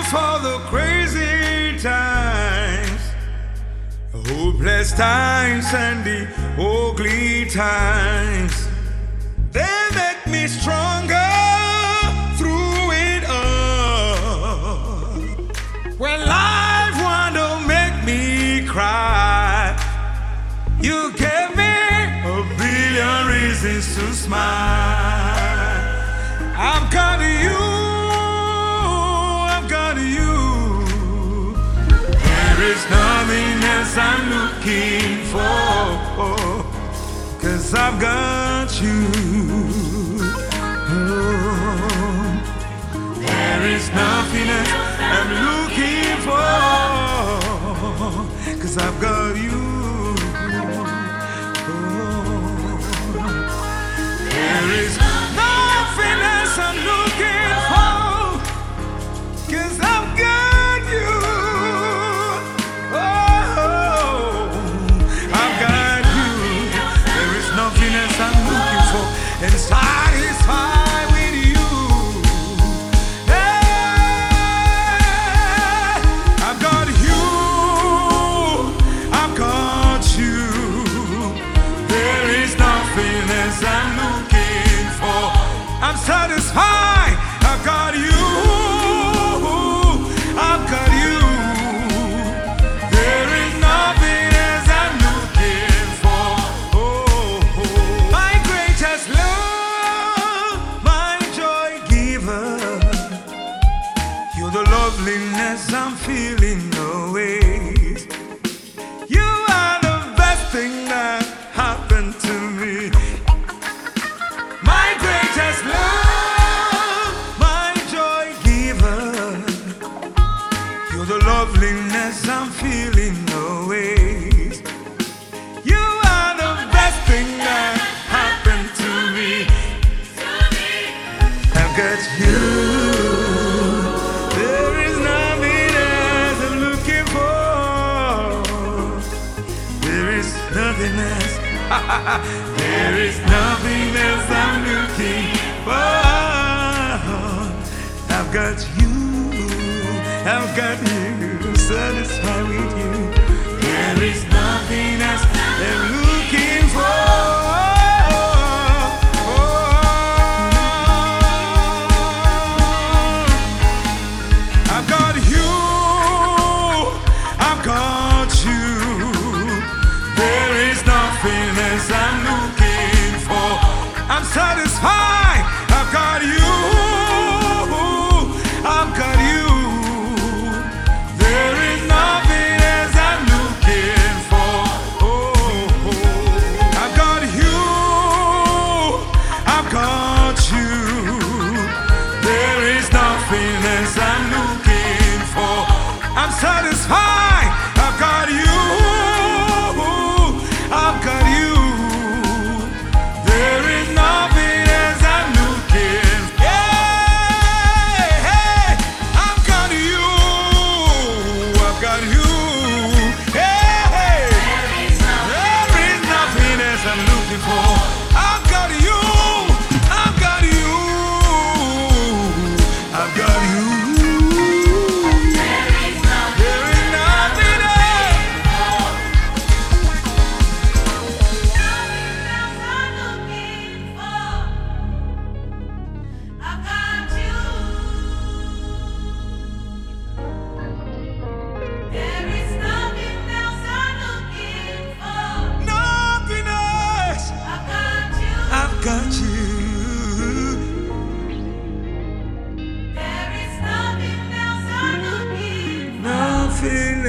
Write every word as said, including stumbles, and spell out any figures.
for the crazy times, hopeless times and the ugly times. They make me stronger through it all. When life wanted to make me cry, you gave me a billion reasons to smile. I've got you, I've got you. There is nothing else I'm looking for, 'cause I've got you. Oh, there is nothing else I'm looking for, 'cause I've got you. Oh, there is nothing else I'm looking for, 'cause I've got you. Oh, I've got you. There is nothing else I'm looking for, and satisfied with you. Hey, I've got you. I've got you. There is nothing else I'm looking for. I'm satisfied. I've got you. I've got you. There is nothing else I'm looking for. Oh, oh. My greatest love, my joy giver. You're the loveliness I'm feeling always. You are the best thing that happened to me. My greatest love, my joy giver. You're the loveliness I'm feeling always. You are the best thing that happened to me. I've got you. There is nothing else I'm looking for. There is nothing else. There is nothing else I'm looking for. I've got you. I've got you. Satisfied with you. There is nothing else I'm looking for. I've got you. I've got you. There is nothing else I'm looking for. I'm satisfied. I've got you. I've got you. There is nothing else I'm looking for. Oh, oh. I've got you. I've got you. There is nothing else I'm looking for. I'm satisfied. I've got you. I've got you. There is nothing else I'm looking for. Yeah, hey, I've got you. I've got you. Hey, hey. There is nothing else I'm looking for. I've got you. I've got you. I've got you. There is nothing else. Nothing else. I've got you. Nothing